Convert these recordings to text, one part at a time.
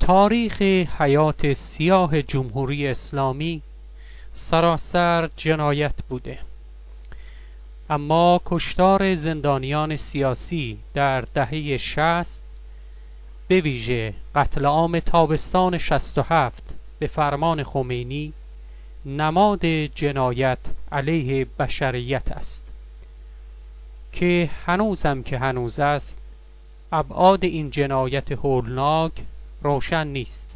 تاریخ حیات سیاه جمهوری اسلامی سراسر جنایت بوده، اما کشتار زندانیان سیاسی در دهه 60 به ویژه قتل عام تابستان 67 به فرمان خمینی نماد جنایت علیه بشریت است که هنوز است ابعاد این جنایت هولناک روشن نیست.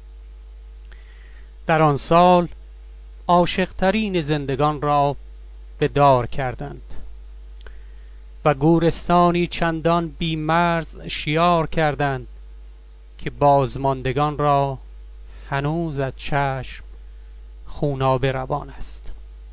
در آن سال عاشق‌ترین زندگان را به دار کردند و گورستانی چندان بی‌مرز شیار کردند که بازماندگان را هنوز از چشم خونابه روان است.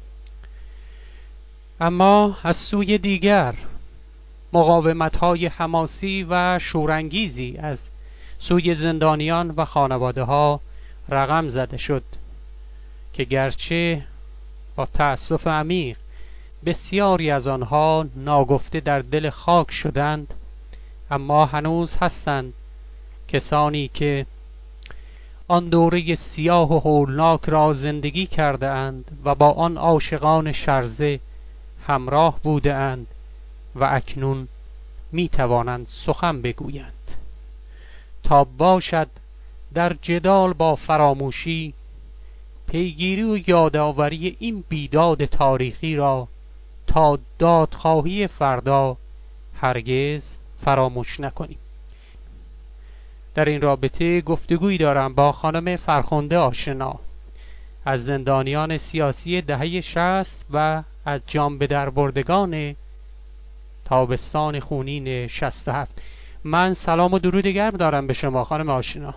اما از سوی دیگر مقاومت‌های حماسی و شورانگیزی از سوی زندانیان و خانواده‌ها رقم زده شد که گرچه با تأسف عمیق بسیاری از آنها ناگفته در دل خاک شدند، اما هنوز هستند کسانی که آن دوره سیاه و هولناک را زندگی کرده اند و با آن عاشقان شرزه همراه بوده اند و اکنون می توانند سخن بگویند تا باشد در جدال با فراموشی پیگیری و یادآوری این بیداد تاریخی را تا دادخواهی فردا هرگز فراموش نکنیم. در این رابطه گفتگویی دارم با خانم فرخنده آشنا از زندانیان سیاسی دهه 60 و از جان به در بردگان تابستان خونین 67. من سلام و درود گرم دارم به شما خانم آشنا.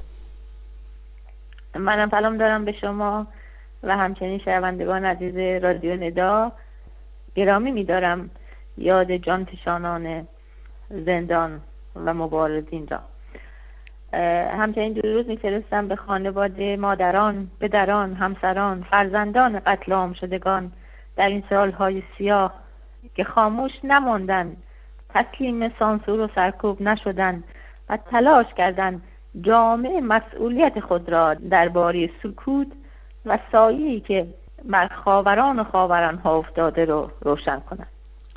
منم سلام دارم به شما و همچنین شنوندگان عزیز رادیو ندا. گرامی می‌دارم یاد جانفشانان زندان و مبارزین را. همچنین درود می‌فرستم به خانواده، مادران، پدران، همسران، فرزندان قتل عام شدگان در این سالهای سیاه که خاموش نماندند، تسلیم سانسور و سرکوب نشدند و تلاش کردند جامعه مسئولیت خود را درباره سکوت و سایه‌ای که بر خاوران و خاوران‌ها افتاده رو روشن کنند.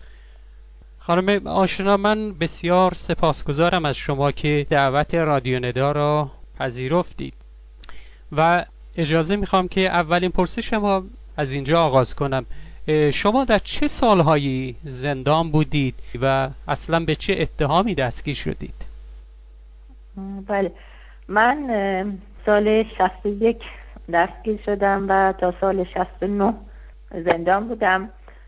خانم آشنا، من بسیار سپاسگزارم از شما که دعوت رادیو ندا را پذیرفتید و اجازه میخوام که اولین پرسش ما از اینجا آغاز کنم. شما در چه سالهایی زندان بودید و اصلا به چه اتهامی دستگیر شدید؟ بله، من سال 61 دستگیر شدم و تا سال 69 زندان بودم.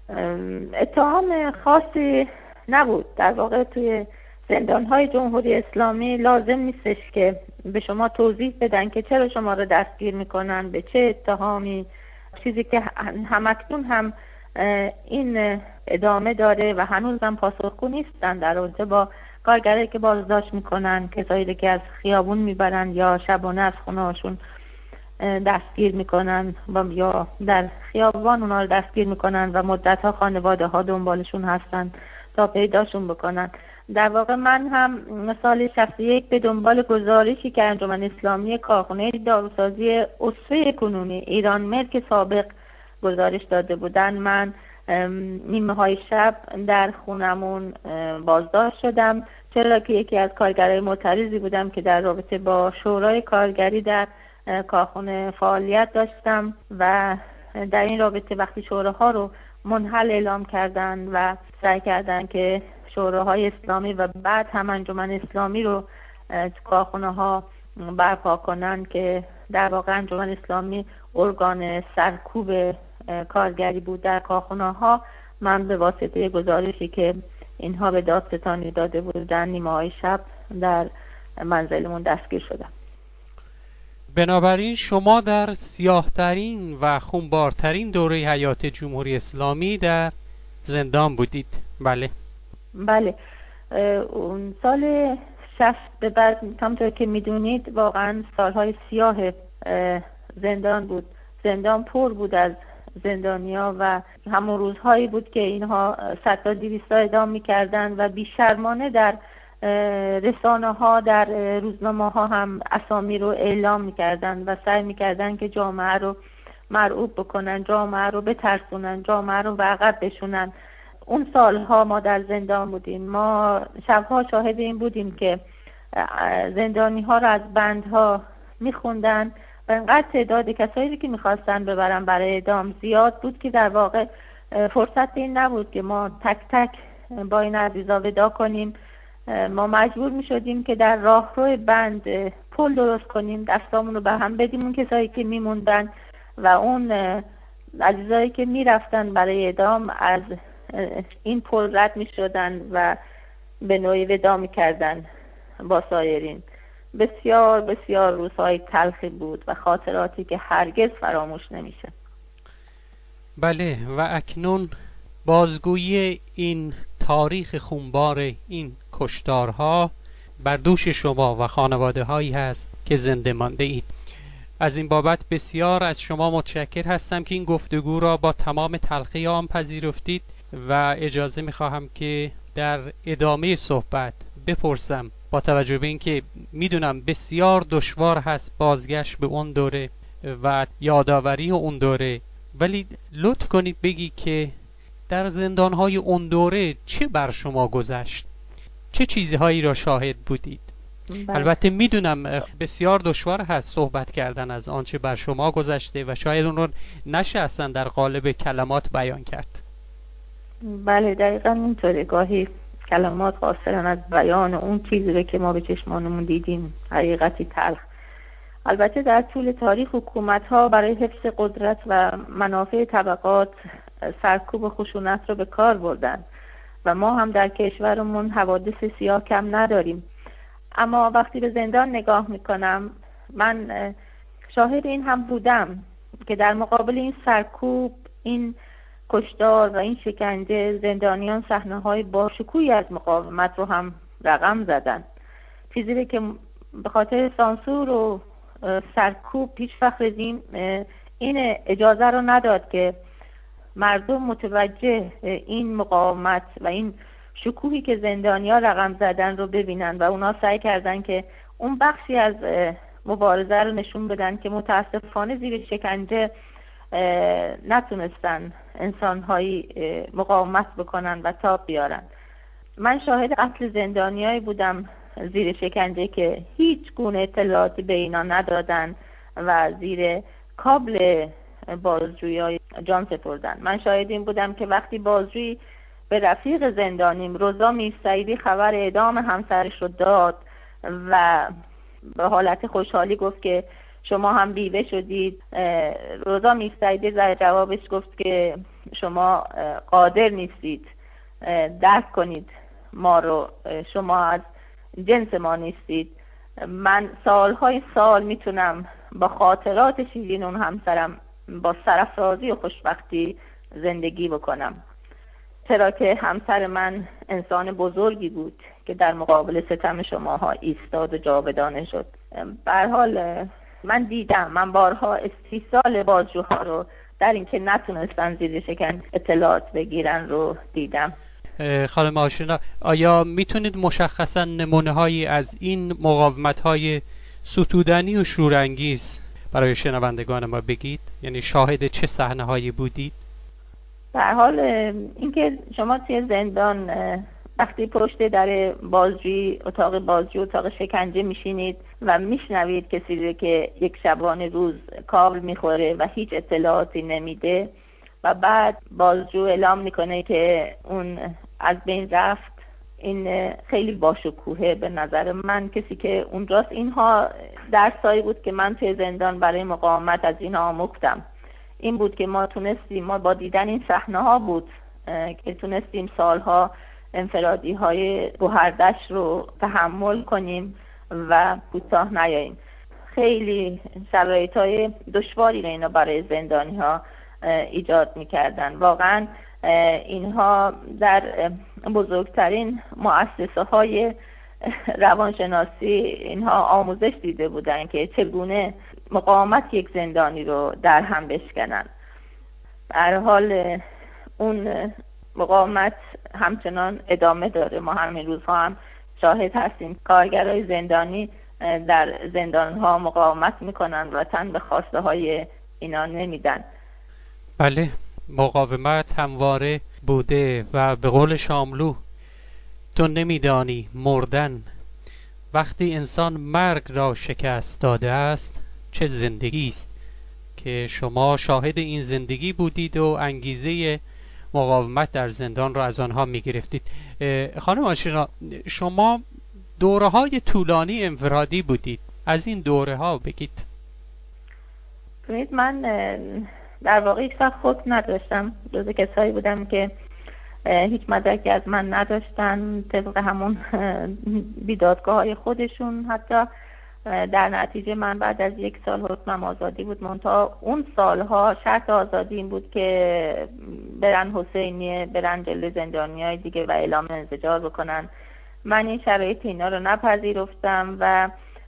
اتهام خاصی نبود. در واقع توی زندان‌های جمهوری اسلامی لازم نیستش که به شما توضیح بدن که چرا شما رو دستگیر میکنن، به چه اتهامی. چیزی که همکنون هم این ادامه داره و هنوز هم پاسخگو نیستن در رابطه با کارگرایی که بازداشت میکنن، کسایی که از خیابون میبرن یا شبانه از خونه‌هاشون دستگیر میکنن یا در خیابان اونا رو دستگیر میکنن و مدت‌ها خانواده ها دنبالشون هستن تا پیداشون بکنن. در واقع من هم سال 61 به دنبال گزارشی که انجمن اسلامی کارخانه داروسازی اسوه کنونی ایران ملک سابق گزارش داده بودن، من نیمه های شب در خونمون بازداشت شدم، چرا که یکی از کارگرای معترضی بودم که در رابطه با شورای کارگری در کارخانه فعالیت داشتم و در این رابطه وقتی شوراها رو منحل اعلام کردن و سعی کردن که شوراهای اسلامی و بعد هم انجمن اسلامی رو کارخانه ها برپا کنن که در واقع انجمن اسلامی ارگان سرکوب کارگری بود در کارخانه ها، من به واسطه گزارشی که اینها به دادستانی داده بودن نیمه های شب در منزلمون دستگیر شدم. بنابراین شما در سیاه‌ترین و خونبارترین دوره حیات جمهوری اسلامی در زندان بودید. بله بله، اون سال 60 به بعد همونطور که میدونید واقعا سالهای سیاه زندان بود. زندان پر بود از زندانیا و همون روزهایی بود که اینها 100 تا 200 اعدام میکردن و بیشرمانه در رسانه ها در روزنامه ها هم اسامی رو اعلام میکردن و سعی میکردن که جامعه رو مرعوب بکنن، جامعه رو بترسونن، جامعه رو به عقب بشونن. اون سالها ما در زندان بودیم، ما شبها شاهد این بودیم که زندانی ها رو از بندها میخوندن و انقدر تعداد کسایی که میخواستن ببرن برای اعدام زیاد بود که در واقع فرصت این نبود که ما تک تک با این عزیزا ودا کنیم. ما مجبور میشدیم که در راهرو بند پل درست کنیم، دستامون رو به هم بدیم اون کسایی که میموندن و اون عزیزایی که میرفتن برای اعدام از این پل رد میشدن و به نوعی ودا میکردن با سایرین. بسیار بسیار روزهای تلخی بود و خاطراتی که هرگز فراموش نمیشه. بله، و اکنون بازگویی این تاریخ خونبار این کشتارها بر دوش شما و خانواده هایی هست که زنده مانده اید. از این بابت بسیار از شما متشکر هستم که این گفتگو را با تمام تلخی آن پذیرفتید و اجازه میخواهم که در ادامه صحبت بپرسم، با توجه به اینکه میدونم بسیار دشوار هست بازگشت به اون دوره و یادآوری اون دوره، ولی لطف کنید بگی که در زندانهای اون دوره چه بر شما گذشت؟ چه چیزهایی را شاهد بودید؟ البته میدونم بسیار دشوار هست صحبت کردن از آنچه بر شما گذشته و شاید اون رو نشه اصلا در قالب کلمات بیان کرد. بله دقیقا اینطوره، گاهی کلمات قاصرن از بیان اون چیزی رو که ما به چشمانمون دیدیم، حقیقتی تلخ. البته در طول تاریخ حکومت‌ها برای حفظ قدرت و منافع طبقات سرکوب و خشونت رو به کار بردن و ما هم در کشورمون حوادث سیاه کم نداریم. اما وقتی به زندان نگاه میکنم، من شاهد این هم بودم که در مقابل این سرکوب، این کشتار و این شکنجه، زندانیان صحنه‌های باشکوهی از مقاومت رو هم رقم زدن. چیزی که به خاطر سانسور و سرکوب هیچ وقت رژیم این اجازه رو نداد که مردم متوجه این مقاومت و این شکوهی که زندانیا رقم زدن رو ببینن و اونا سعی کردن که اون بخشی از مبارزه رو نشون بدن که متاسفانه زیر شکنجه نتونستن انسانهایی مقاومت بکنن و تاب بیارن. من شاهد قتل زندانیایی بودم زیر شکنجه که هیچ گونه اطلاعاتی به اینا ندادن و زیر کابل بازجویی جان سپردن. من شاهد این بودم که وقتی بازجویی به رفیق زندانیم رضا میرسعیدی خبر اعدام همسرش رو داد و به حالت خوشحالی گفت که شما هم بیوه شدید، رضا میرسعیدی در جوابش گفت که شما قادر نیستید درک کنید ما رو، شما از جنس ما نیستید. من سالهای سال میتونم با خاطرات شیرین اون همسرم با سرافرازی و خوشبختی زندگی بکنم، چرا که همسر من انسان بزرگی بود که در مقابل ستم شماها ایستاد و جاودانه شد. به هر حال من بارها استیصال بازجوها رو در اینکه نتونستن زیر شکنجه اطلاعات بگیرن رو دیدم. خانم آشنا، آیا میتونید مشخصا نمونه هایی از این مقاومت های ستودنی و شورانگیز برای شنوندگان ما بگید؟ یعنی شاهد چه صحنه هایی بودید؟ در حال اینکه شما توی زندان وقتی پشت در بازجویی، اتاق بازجویی، اتاق شکنجه میشینید و میشنوید کسی رو که یک شبانه روز کابل میخوره و هیچ اطلاعاتی نمیده و بعد بازجو اعلام میکنه که اون از بین رفت، این خیلی باشکوهه به نظر من. کسی که اونجاست، اینها درسایی بود که من توی زندان برای مقاومت از این آموختم. این بود که ما با دیدن این صحنه ها بود که تونستیم سالها انفرادی های گوهردش رو تحمل کنیم و کوتاه نیاییم. خیلی شرایط های دشواری اینا برای زندانی ها ایجاد میکردن. واقعا اینها در بزرگترین مؤسسه های روانشناسی اینها آموزش دیده بودن که چگونه مقاومت یک زندانی رو در هم بشکنن. به هر حال اون مقاومت همچنان ادامه داره. ما همین روزها هم شاهد هستیم کارگرای زندانی در زندان‌ها مقاومت میکنن و تن به خواسته های اینا نمیدن. بله، مقاومت همواره بوده و به قول شاملو تو نمیدانی مردن وقتی انسان مرگ را شکست داده است چه زندگی است، که شما شاهد این زندگی بودید و انگیزه مقاومت در زندان را از آنها می گرفتید. خانم آشنا، شما دوره های طولانی انفرادی بودید، از این دوره ها بگید. ببینید، من در واقع هیچ وقت حکم نداشتم، جز کسایی بودم که هیچ مدرکی از من نداشتن، طبق همون بیدادگاه های خودشون. حتی در نتیجه من بعد از 1 سال حکمم آزادی بود، منتها اون سالها شرط آزادی این بود که برن حسینیه، برن جلوی زندانیای دیگه و اعلام انزجار بکنن. من این شرایط اینا رو نپذیرفتم و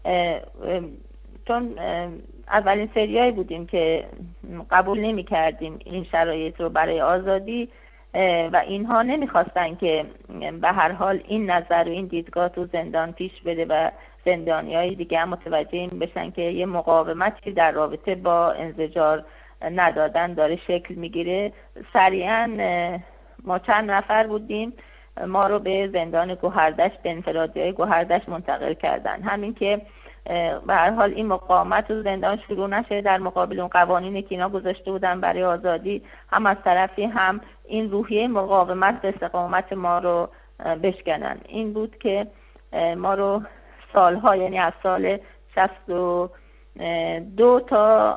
چون اولین سریایی بودیم که قبول نمی کردیم این شرایط رو برای آزادی و اینها نمیخواستن که به هر حال این نظر و این دیدگاه تو زندان پیش بده و زندانیای دیگه هم متوجه این بشن که یه مقاومتی در رابطه با انزجار ندادن داره شکل میگیره. سریعا ما چند نفر بودیم، ما رو به زندان گوهردشت، به انفرادیای گوهردشت منتقل کردن. همین که به هر حال این مقاومت و زندان شروع نشه در مقابل اون قوانینی که اینا گذاشته بودن برای آزادی، هم از طرفی هم این روحیه مقاومت به استقامت ما رو بشکنن. این بود که ما رو سالها، یعنی از سال 62 تا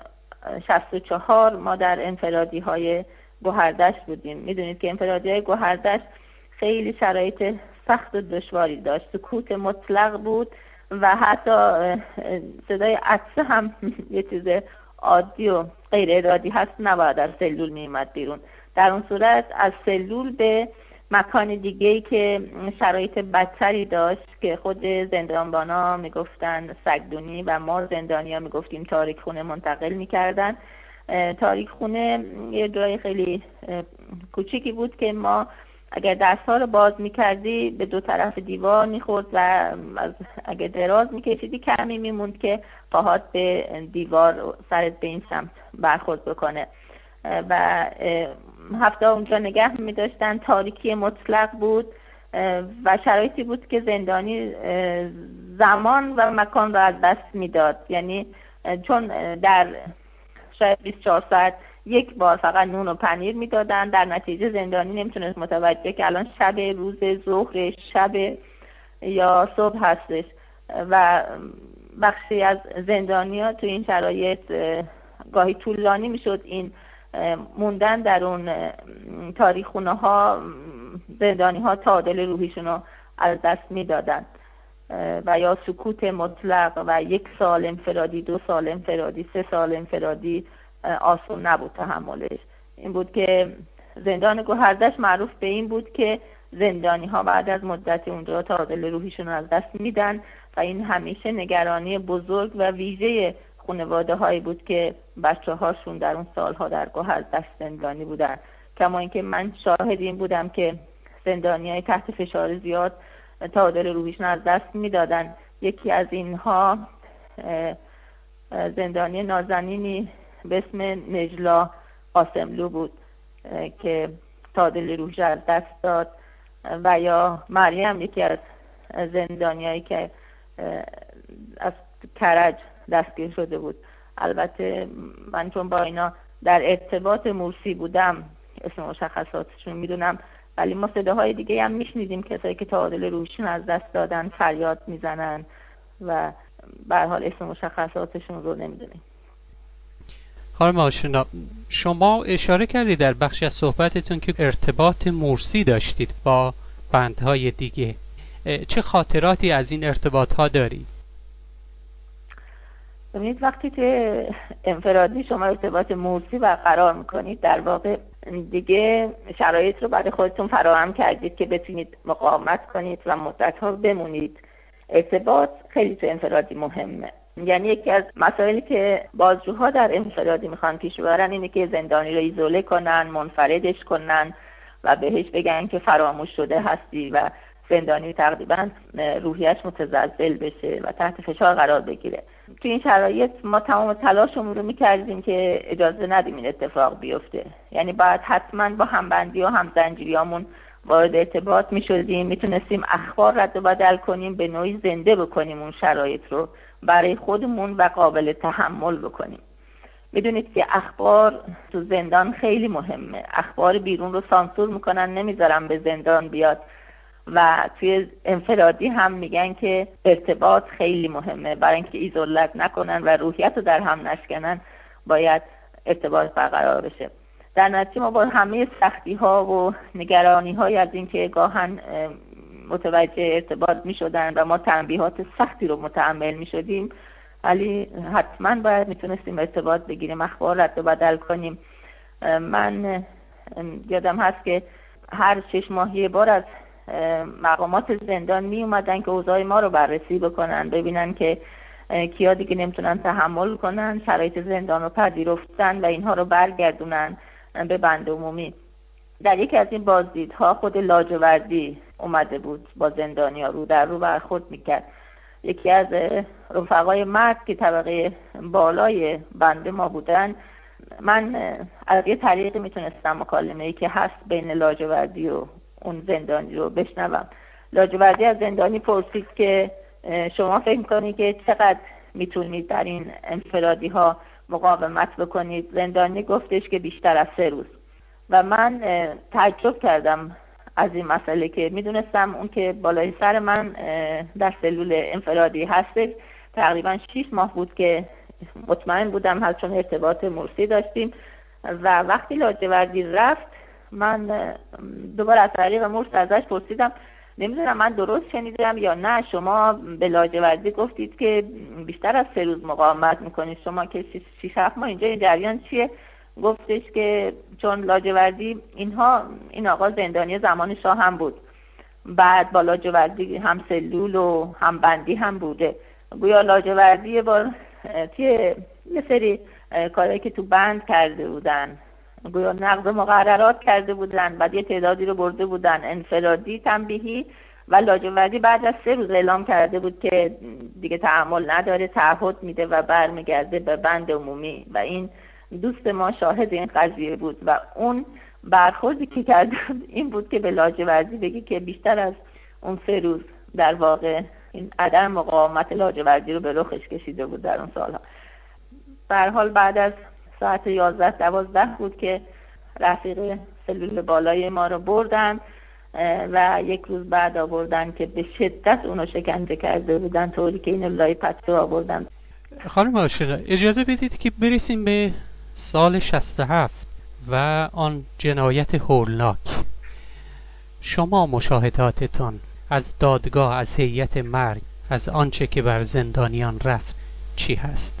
64 ما در انفرادی های گوهردشت بودیم. میدونید که انفرادی های گوهردشت خیلی شرایط سخت و دشواری داشت، سکوت مطلق بود و حتی صدای عطسه هم یه چیز عادی و غیر ارادی هست، نباید از سلول میومد بیرون. در اون صورت از سلول به مکان دیگه‌ای که شرایط بدتری داشت که خود زندانبانا میگفتن سگدونی و ما زندانیا میگفتیم تاریک خونه منتقل میکردن. تاریک خونه یه جای خیلی کوچیکی بود که ما اگر دست‌ها رو باز می‌کردی به دو طرف دیوار می‌خورد و اگر دراز می‌کشیدی کمی می‌موند که پاهات به دیوار، سرت به این سمت برخورد بکنه و هفته اونجا نگه می‌داشتن. تاریکی مطلق بود و شرایطی بود که زندانی زمان و مکان رو از دست می‌داد. یعنی چون در شاید 24 ساعت یک بار فقط نون و پنیر میدادن، در نتیجه زندانی نمیتونست متوجه که الان شب، روز، ظهر، شب یا صبح هستش و بخشی از زندانی‌ها تو این شرایط گاهی طولانی میشد این موندن در اون تاریخونه ها، زندانی ها تعادل روحیشون رو از دست میدادن و یا سکوت مطلق و 1 سال انفرادی، 2 سال انفرادی، 3 سال انفرادی آسون نبود تحملش. این بود که زندان گوهردشت معروف به این بود که زندانی ها بعد از مدتی اونجا تعادل روحیشون از دست میدن و این همیشه نگرانی بزرگ و ویژه خانواده هایی بود که بچه هاشون در اون سالها در گوهردشت زندانی بودن. کما اینکه من شاهد این بودم که زندانی های تحت فشار زیاد تعادل روحیشون از دست میدادن. یکی از اینها زندانی نازنینی به اسم نجلا قاسملو بود که تعادل روحیش از دست داد و یا مریم، یکی از زندانیایی که از کرج دستگیر شده بود. البته من چون با اینا در ارتباط مرسی بودم اسم مشخصاتشون میدونم، ولی ما صداهای دیگه هم میشنیدیم کسایی که تعادل روحیشون از دست دادن فریاد میزنن و به هر حال اسم مشخصاتشون رو نمیدونیم. خانم آشنا، شما اشاره کردید در بخشی از صحبتتون که ارتباط مرسی داشتید با بندهای دیگه. چه خاطراتی از این ارتباط ها دارید؟ ببینید، وقتی که انفرادی شما ارتباط مرسی برقرار میکنید، در واقع دیگه شرایط رو برای خودتون فراهم کردید که بتونید مقاومت کنید و مدت‌ها بمونید. ارتباط خیلی تو انفرادی مهمه. یعنی یکی از مسائلی که بازجوها در انفرادی میخوان پیش ببرن اینه که زندانی رو ایزوله کنن، منفردش کنن و بهش بگن که فراموش شده هستی و زندانی تقریبا روحیش متزلزل بشه و تحت فشار قرار بگیره. تو این شرایط ما تمام تلاشمون رو میکردیم که اجازه ندیم این اتفاق بیفته. یعنی باید حتما با همبندی و همزنجیریامون وارد ارتباط میشدیم، میتونستیم اخبار رد و بدل کنیم، به نوعی زنده بکنیم اون شرایط رو برای خودمون و قابل تحمل بکنیم. میدونید که اخبار تو زندان خیلی مهمه. اخبار بیرون رو سانسور میکنن، نمیذارن به زندان بیاد و توی انفرادی هم میگن که ارتباط خیلی مهمه. برای اینکه ایزولت نکنن و روحیت رو در هم نشکنن باید ارتباط برقرار بشه. در نتیجه ما با همه سختی ها و نگرانی های از اینکه گاهن متوجه ارتباط میشدن و ما تنبیهات سختی رو متحمل میشدیم، ولی حتما باید میتونستیم ارتباط بگیریم، اخبار رد و بدل کنیم. من یادم هست که هر 6 ماه یه بار از مقامات زندان می اومدن که اوضاع ما رو بررسی بکنن، ببینن که کیا دیگه نمیتونن تحمل کنن، شرایط زندان رو پذیرفتن و اینها رو برگردونن به بند عمومی. در یکی از این بازدیدها خود لاجوردی اومده بود با زندانیا رو در رو برخورد میکرد. یکی از رفقای مرد که طبقه بالای بنده ما بودن، من از یه طریقی میتونستم مکالمه‌ای که هست بین لاجوردی و اون زندانی رو بشنوم. لاجوردی از زندانی پرسید که شما فکر میکنید که چقدر میتونید در این انفرادی ها مقاومت بکنید؟ زندانی گفتش که بیشتر از 3 روز. و من تعجب کردم از این مسئله که میدونستم اون که بالای سر من در سلول انفرادی هستش تقریبا 6 ماه بود که مطمئن بودم هست، چون ارتباط مرسی داشتیم. و وقتی لاجوردی رفت من دوباره از طریق مرس ازش پرسیدم نمیدونم من درست شنیدم یا نه، شما به لاجوردی گفتید که بیشتر از 3 روز مقاومت میکنید، شما که 6-7 ماه اینجا این جریان چیه؟ گفتش که چون لاجوردی این آقا زندانی زمان شاه هم بود، بعد با لاجوردی هم سلول و هم بندی هم بوده. گویا لاجوردی یه بار توی یه سری کارهایی که تو بند کرده بودن، گویا نقض مقررات کرده بودن، بعد یه تعدادی رو برده بودن انفرادی تنبیهی، و لاجوردی بعد از 3 روز اعلام کرده بود که دیگه تحمل نداره، تعهد میده و برمیگرده به بند عمومی. و این دوست ما شاهد این قضیه بود و اون برخوردی که کرده این بود که به لاجوردی بگی که بیشتر از اون 3 روز در واقع این عدم مقاومت لاجوردی رو به رخش کشیده بود در اون سالها. به هر حال بعد از ساعت 11-12 بود که رفیق سلول بالای ما رو بردن و 1 روز بعد آوردن که به شدت اونو شکنجه کرده بودن، طوری که اینو لای پتو آوردن. خانم آشنا اجازه بدید که برسیم به سال 67 و آن جنایت هولناک. شما مشاهداتتان از دادگاه، از هیئت مرگ، از آنچه که بر زندانیان رفت چی هست؟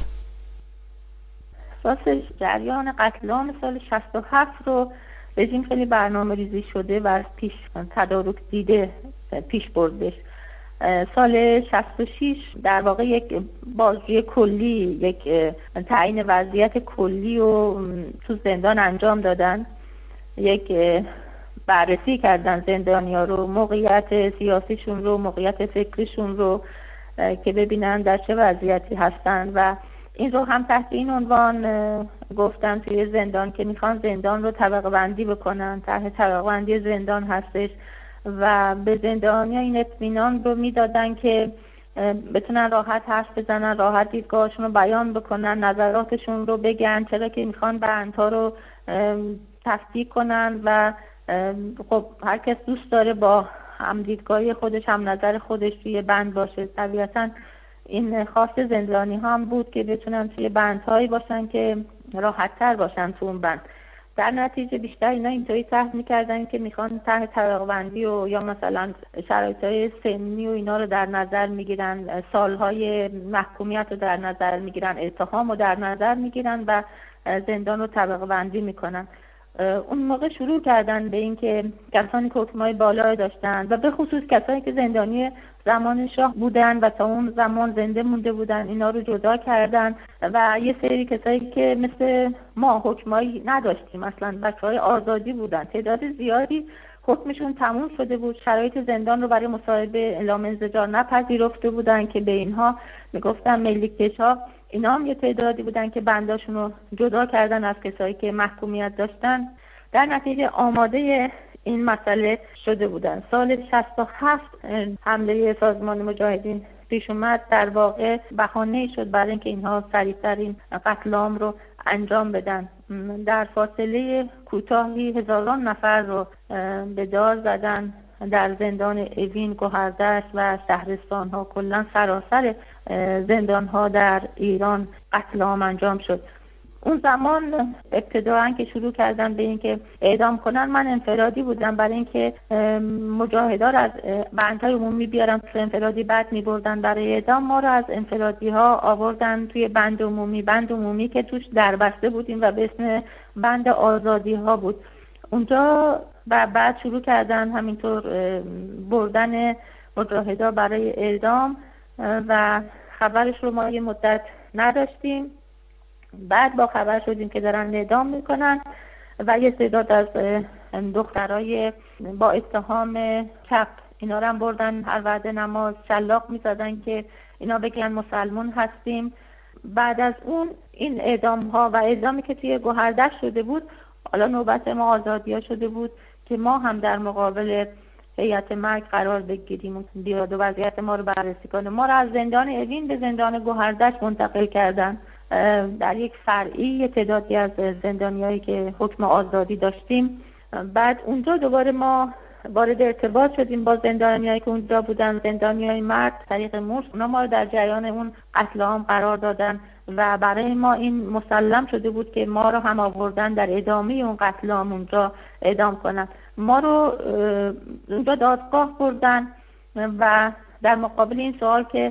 اساس جریان قتل عام سال 67 رو رژیم خیلی برنامه ریزی شده و پیش تدارک دیده پیش بردش. سال 66 در واقع یک بازجویی کلی، یک تعیین وضعیت کلی رو تو زندان انجام دادن. یک بررسی کردن زندانیا رو، موقعیت سیاسیشون رو، موقعیت فکریشون رو که ببینن در چه وضعیتی هستن و این رو هم تحت این عنوان گفتن توی زندان که میخوان زندان رو طبقه بندی بکنن. تحت طبقه بندی زندان هستش و به زندانیا این اطمینان رو میدادن که بتونن راحت حرف بزنن، راحت دیدگاهشون رو بیان بکنن، نظراتشون رو بگن، چرا که میخوان بندها رو تصدیق کنن و خب هر کس دوست داره با هم دیدگاهی خودش، هم نظر خودش توی بند باشه. طبیعتاً این خواست زندانی ها هم بود که بتونن توی بندهایی باشن که راحت تر باشن تو اون بند. در نتیجه بیشتر اینا اینطوری تحت میکردن که میخوان تحت طبقه بندی و یا مثلا شرایطهای سنی و اینا رو در نظر میگیرن، سالهای محکومیت رو در نظر میگیرن، اتهام رو در نظر میگیرن و زندان رو طبقه بندی میکنن. اون موقع شروع کردن به این که کسانی که حکمای بالا داشتن و به خصوص کسانی که زندانی زمان شاه بودن و تا اون زمان زنده مونده بودن اینا رو جدا کردن و یه سری کسایی که مثل ما حکمایی نداشتیم، مثلا بچه‌های آزادی بودن، تعداد زیادی حکمشون تموم شده بود، شرایط زندان رو برای مصاحبه اعلام انزجار نپذیرفته بودن که به اینها میگفتن ملیکش‌ها. اینا هم یه تعدادی بودن که بنداشون رو جدا کردن از کسایی که محکومیت داشتن. در نتیجه آماده این مسئله شده بودن. سال 67 حمله سازمان مجاهدین پیش اومد، در واقع بهانه‌ای شد برای اینکه اینها سریعتر این قتل عام رو انجام بدن. در فاصله کوتاهی هزاران نفر رو به دار زدن در زندان اوین، گوهردشت و شهرستان ها. کلا سراسر زندان ها در ایران قتل عام انجام شد. اون زمان ابتداً که شروع کردن به اینکه اعدام کنن، من انفرادی بودم برای اینکه مجاهدا رو از بندهای عمومی بیارن تو انفرادی، بعد می‌بردن برای اعدام. ما رو از انفرادی ها آوردن توی بند عمومی که توش دربسته بودیم و به اسم بند آزادی ها بود اونجا. و بعد شروع کردن همینطور بردن مجاهدا برای اعدام و خبرش رو ما یه مدت نداشتیم. بعد با خبر شدیم که دارن اعدام میکنن و یه تعداد از دخترای با اتهام کپ اینا رو هم بردن هر وعده نماز شلاق میزدن که اینا بگن مسلمون هستیم. بعد از اون این اعدام ها و اعدامی که توی گوهردشت شده بود، حالا نوبت ما آزادی ها شده بود که ما هم در مقابل هیئت مرگ قرار بگیریم، بیاد و وضعیت ما رو بررسی کنه. ما رو از زندان اوین به زندان گوهردشت منتقل کردن. در یک فرعی تعدادی از زندانیایی که حکم آزادی داشتیم. بعد اونجا دوباره ما وارد ارتباط شدیم با زندانیایی که اونجا بودن، زندانیای مرد طریق مورس. اونا ما رو در جریان اون قتل عام قرار دادن و برای ما این مسلم شده بود که ما رو هم آوردن در ادامه اون قتل عام اونجا اعدام کنن. ما رو اونجا دادگاه بردن و در مقابل این سوال که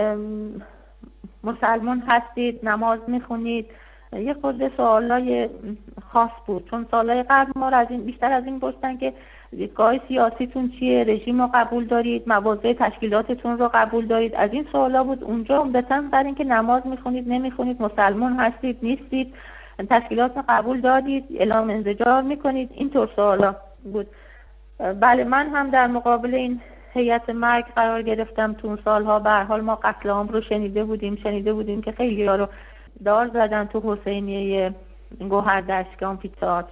مسلمان هستید، نماز میخونید، یه خورده سوالای خاص بود، چون سالهای قبل ما رو از این بیشتر از این پرسیدن که دیدگاه سیاسیتون چیه، رژیم رو قبول دارید، مواضع تشکیلاتتون رو قبول دارید. از این سوالا بود. اونجا عمدتاً بر این که نماز میخونید نمیخونید، مسلمان هستید نیستید، تشکیلات رو قبول دارید، اعلام انزجار میکنید، اینطور سوالا بود. بله، من هم در مقابل این هیئت مرگ قرار گرفتم. تو اون سالها به هر حال ما قتل عام رو شنیده بودیم که خیلی ها رو دار زدن تو حسینیه گوهردشت آمفی‌تئاتر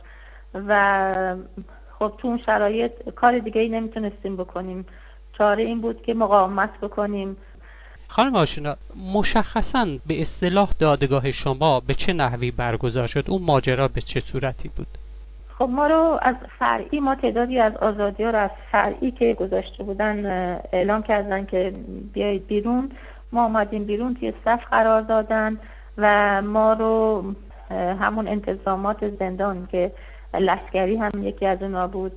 و خب تو اون شرایط کار دیگه ای نمیتونستیم بکنیم. چاره این بود که مقاومت بکنیم. خانم آشنا، مشخصاً به اصطلاح دادگاه شما به چه نحوی برگزار شد؟ اون ماجرا به چه صورتی بود؟ خب ما رو از فرعی، ما تعدادی از آزادی ها رو از فرعی که گذاشته بودن اعلام کردن که بیایید بیرون. ما آمدیم بیرون، توی صف قرار دادن و ما رو همون انتظامات زندان که لشکری هم یکی از اونا بود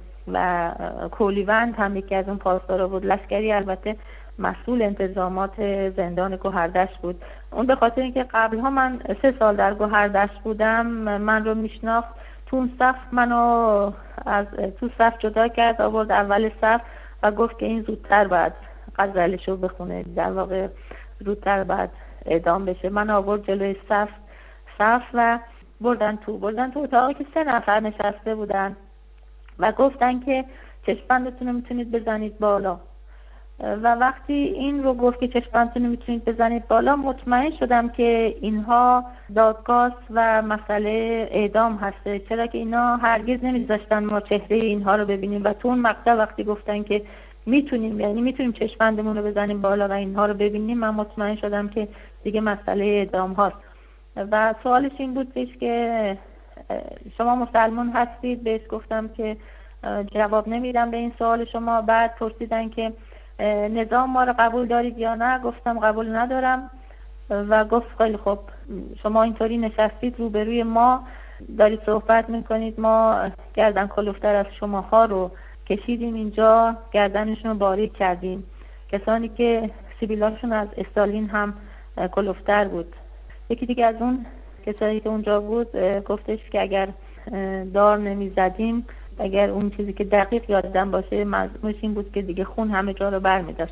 و کولیوند هم یکی از اون پاسدارا بود. لشکری البته مسئول انتظامات زندان گوهردشت بود. اون به خاطر اینکه قبلها من 3 سال در گوهردشت بودم، من رو میشناخت. تو اون صف منو از تو صف جدا کرد، آورد اول صف و گفت که این زودتر باید غزلشو بخونه، در واقع زودتر باید اعدام بشه. من آورد جلوی صف و بردن تو اتاقی که 3 نفر نشسته بودن و گفتن که چشم‌بندتون رو میتونید بزنید بالا. و وقتی این رو گفت که چشم‌بندتون رو میتونید بزنید بالا، مطمئن شدم که اینها دادگاه و مسئله اعدام هسته، چرا که اینا هرگز نمیذاشتن ما چهره اینها رو ببینیم. و تو اون مقطع وقتی گفتن که میتونیم چشم‌بندمون رو بزنیم بالا و اینها رو ببینیم، من مطمئن شدم که دیگه مسئله اعدام هاست. و سوالش این بود که شما مسلمان هستید؟ بهش گفتم که جواب نمیدم به این سوال شما. بعد پرسیدن که نظام ما رو قبول دارید یا نه؟ گفتم قبول ندارم. و گفت خیلی خب، شما اینطوری نشستید روبروی ما دارید صحبت میکنید، ما گردن کلفتر از شماها رو کشیدیم اینجا، گردنشون رو باریک کردیم. کسانی که سیبیلاشون از استالین هم کلفتر بود. یکی دیگه از اون کسانی که اونجا بود گفتش که اگر دار نمیزدیم، اگر اون چیزی که دقیق یادم باشه مضمونش این بود که دیگه خون همه جا رو برمی‌داشت.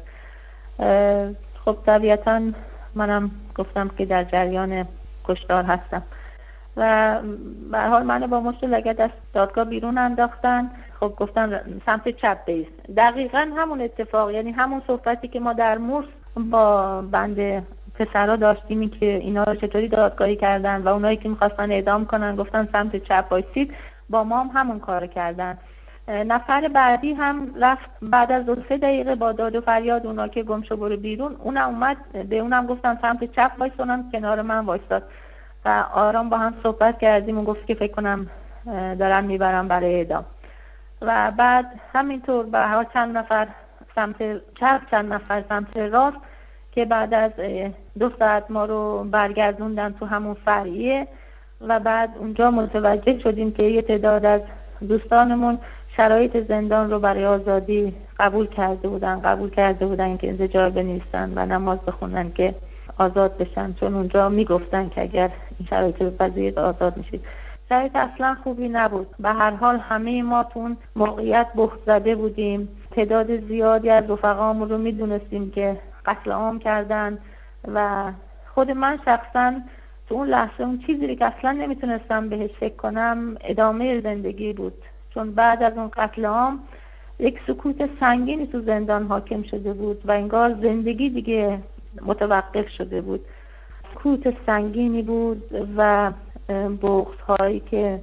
خب طبیعتاً منم گفتم که در جریان کشتار هستم و به هر حال منو با مشت لگد از دادگاه بیرون انداختن. خب گفتن سمت چپ بیست. دقیقاً همون اتفاق، یعنی همون صحبتی که ما در مورس با بند پسرها داشتیم که اینا رو چطوری دادگاهی کردن و اونایی که میخواستن اعدام کنن گفتن سمت چپ بایستید، با ما هم همون کار کردن. نفر بعدی هم رفت بعد از 2-3 دقیقه با داد و فریاد اونا که گم شو برو بیرون، اونم اومد به اونم گفتن سمت چپ وایس، اونم کنار من وایساد و آرام با هم صحبت کردیم و گفت که فکر کنم دارن میبرم برای اعدام. و بعد همینطور به هر چند نفر سمت چپ، چند نفر سمت راست، که بعد از 2 ساعت ما رو برگردوندن تو همون فرعیه و بعد اونجا متوجه شدیم که یه تعداد از دوستانمون شرایط زندان رو برای آزادی قبول کرده بودن که انزجار بنویسن و نماز بخونن که آزاد بشن، چون اونجا میگفتن که اگر این شرایط بپذیرید آزاد میشید. شرایط اصلا خوبی نبود. به هر حال همه ما تو اون موقعیت بهت زده بودیم. تعداد زیادی از رفقامون رو میدونستیم که قتل عام کردن و خود من شخصا تو اون لحظه اون چیزی که اصلا نمیتونستم بهش فکر کنم ادامه زندگی بود، چون بعد از اون قتل عام یک سکوت سنگینی تو زندان حاکم شده بود و انگار زندگی دیگه متوقف شده بود. سکوت سنگینی بود و بغض‌هایی که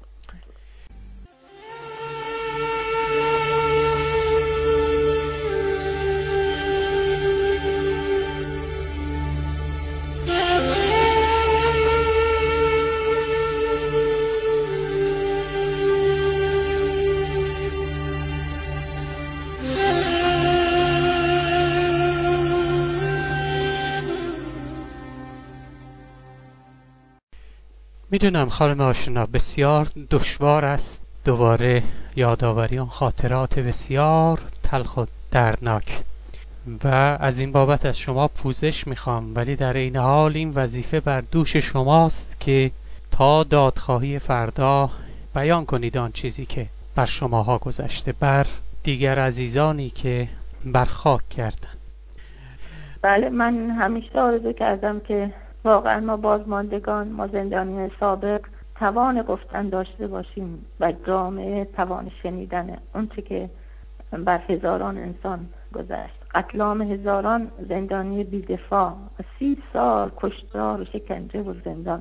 میدونم خانم آشنا بسیار دشوار است دوباره یادآوری آن خاطرات بسیار تلخ و دردناک و از این بابت از شما پوزش میخوام، ولی در این حال این وظیفه بر دوش شماست که تا دادخواهی فردا بیان کنید آن چیزی که بر شماها گذشته، بر دیگر عزیزانی که بر خاک کردن. بله، من همیشه آرزو کردم که واقعا ما بازماندگان، ما زندانی سابق توان گفتن داشته باشیم و جامعه توان شنیدن اون چه که بر هزاران انسان گذشت. قتل عام هزاران زندانی بی‌دفاع، 30 سال کشتار و شکنجه و زندان.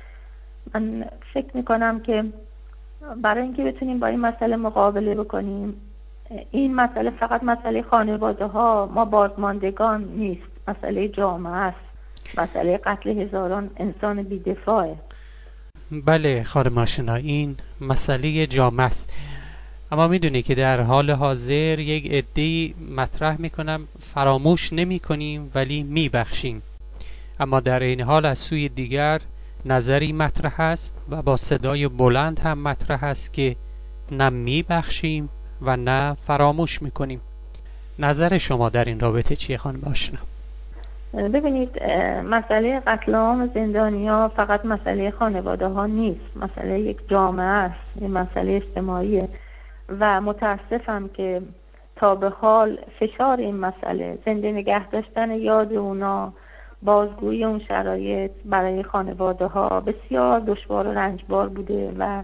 من فکر میکنم که برای اینکه بتونیم با این مسئله مقابله بکنیم، این مسئله فقط مسئله خانواده ها ما بازماندگان نیست، مسئله جامعه است، مسئله قتل هزاران انسان بی‌دفاعه. بله خانم آشنا، این مسئله جامعه است، اما میدونی که در حال حاضر یک عده‌ای مطرح میکنم فراموش نمی کنیم ولی میبخشیم، اما در این حال از سوی دیگر نظری مطرح است و با صدای بلند هم مطرح است که نه میبخشیم و نه فراموش میکنیم. نظر شما در این رابطه چیه خانم آشنا؟ ببینید، مسئله قتل عام زندانی‌ها فقط مسئله خانواده ها نیست، مسئله یک جامعه است، یک مسئله اجتماعیه و متاسفم که تا به حال فشار این مسئله، زنده نگه داشتن یاد اونا، بازگویی اون شرایط برای خانواده ها بسیار دشوار و رنجبار بوده و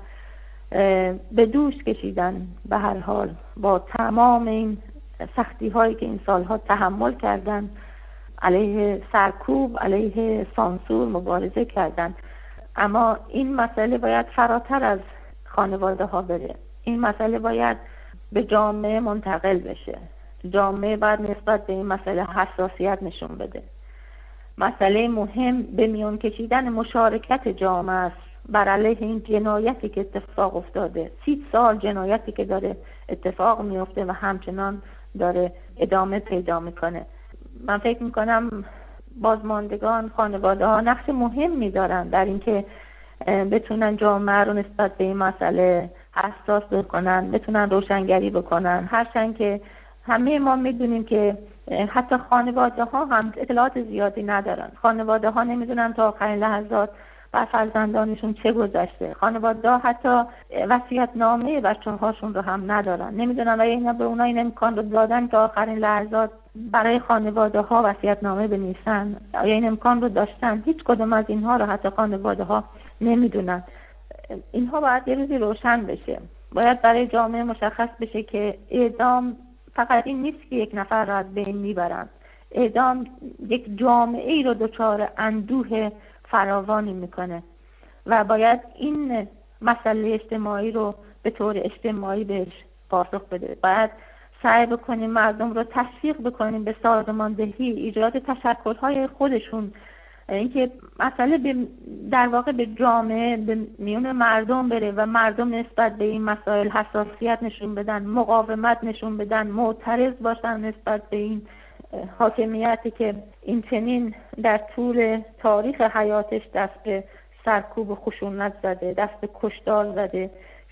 به دوش کشیدن. به هر حال با تمام این سختی هایی که این سالها تحمل کردن، علیه سرکوب، علیه سانسور مبارزه کردن، اما این مسئله باید فراتر از خانواده ها بره. این مسئله باید به جامعه منتقل بشه. جامعه باید نسبت به این مسئله حساسیت نشون بده. مسئله مهم به میان کشیدن مشارکت جامعه است بر علیه این جنایتی که اتفاق افتاده. 30 سال جنایتی که داره اتفاق میفته و همچنان داره ادامه پیدا میکنه. من فکر میکنم بازماندگان، خانواده ها نقش مهمی دارن در اینکه بتونن جامعه رو نسبت به این مسئله حساس بکنن، بتونن روشنگری بکنن. هرچند که همه ما میدونیم که حتی خانواده ها هم اطلاعات زیادی ندارن. خانواده ها نمیدونن تا آخرین لحظات بر فرزندانشون چه گذشته. خانواده ها حتی وصیت نامه بچه هاشون رو هم ندارن، نمیدونن و اینا به اونها این امکان رو دادن تا آخرین لحظات برای خانواده ها وصیت نامه بنویسن. آیا این امکان رو داشتن؟ هیچ کدوم از اینها رو حتی خانواده ها نمیدونن. اینها باید یه روزی روشن بشه. باید برای جامعه مشخص بشه که اعدام فقط این نیست که یک نفر را از بین میبرند. اعدام یک جامعه ای رو دچار اندوه فراوانی میکنه و باید این مسئله اجتماعی رو به طور اجتماعی بهش پاسخ بده. باید سعی بکنیم مردم رو تشویق بکنیم به سازماندهی، ایجاد تشکل‌های خودشون، اینکه مسئله در واقع به جامعه، به میون مردم بره و مردم نسبت به این مسائل حساسیت نشون بدن، مقاومت نشون بدن، معترض باشن نسبت به این حاکمیتی که این چنین در طول تاریخ حیاتش دست به سرکوب و خشونت زده، دست به کشتار زده.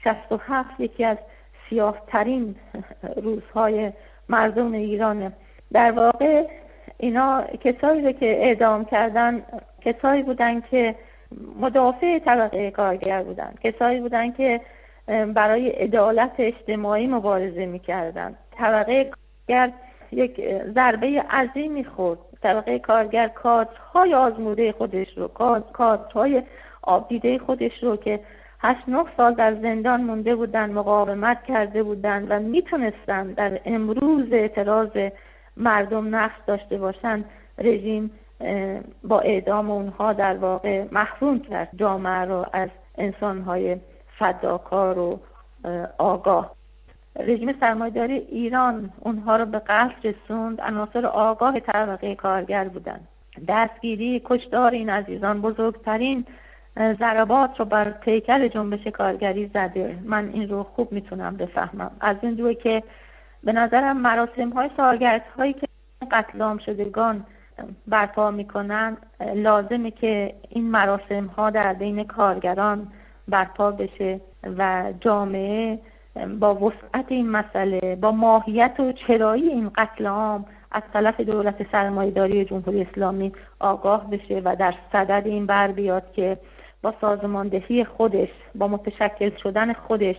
67 یکی از سیاه‌ترین روزهای مردم ایرانه. در واقع اینا کسایی رو که اعدام کردن کسایی بودن که مدافع طبقه کارگر بودن، کسایی بودن که برای عدالت اجتماعی مبارزه می‌کردن. طبقه کارگر یک ضربه عظیمی خورد. طبقه کارگر کادرهای آزموده خودش رو، کادرهای آبدیده خودش رو که 8-9 سال در زندان مونده بودن، مقاومت کرده بودن و میتونستن در امروز اعتراض مردم نقش داشته باشن، رژیم با اعدام اونها در واقع محروم کرد جامعه رو از انسانهای فداکار و آگاه. رژیم سرمایه‌داری ایران اونها رو به قتل رسوند. عناصر آگاه طبقه کارگر بودن. دستگیری، کشتار این عزیزان بزرگترین ضربات رو بر پیکر جنبش کارگری زده. من این رو خوب میتونم بفهمم. از این روی که به نظرم مراسم‌های سالگردهایی که قتل عام شدگان برپا میکنن، لازمه که این مراسم‌ها در بین کارگران برپا بشه و جامعه با وسعت این مسئله، با ماهیت و چرایی این قتل عام از طرف دولت سرمایه‌داری جمهوری اسلامی آگاه بشه و در صدد این بر بیاد که با سازماندهی خودش، با متشکل شدن خودش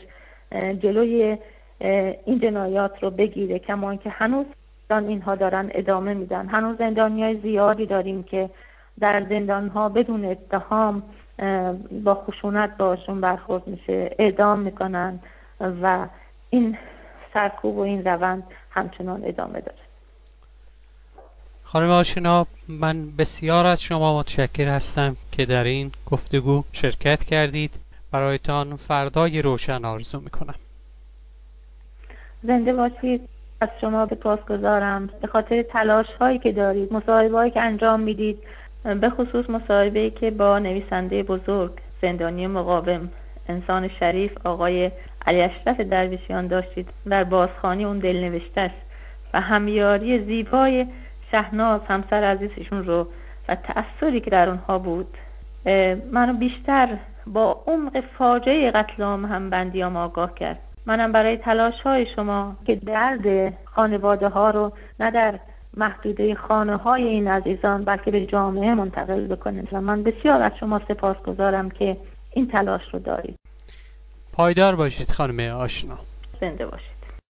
جلوی این جنایات رو بگیره. کما اینکه هنوز اینها دارن ادامه میدن. هنوز زندانیای زیادی داریم که در زندانها بدون اتهام با خشونت باشون برخورد میشه، اعدام میکنن و این سرکوب و این روند همچنان ادامه داره. خانم آشنا، من بسیار از شما متشکر هستم که در این گفتگو شرکت کردید. برایتان فردای روشن آرزو میکنم. زنده باشید. از شما سپاسگزارم به خاطر تلاش هایی که دارید، مصاحبه هایی که انجام میدید، به خصوص مصاحبه‌ای که با نویسنده بزرگ، زندانی مقاوم، انسان شریف آقای علی اشرف درویشیان داشتید در بازخوانی اون دلنوشته‌اش و همیاری زیبای شهناز همسر عزیزشون رو و تأثری که در اونها بود، منو بیشتر با عمق فاجعه قتل عام همبندیام آگاه کرد. منم برای تلاش های شما که درد خانواده ها رو نه در محدوده خانه های این عزیزان بلکه به جامعه منتقل بکنید و من بسیار از شما سپاسگزارم که این تلاش رو دارید. پایدار باشید خانم آشنا. زنده باشید.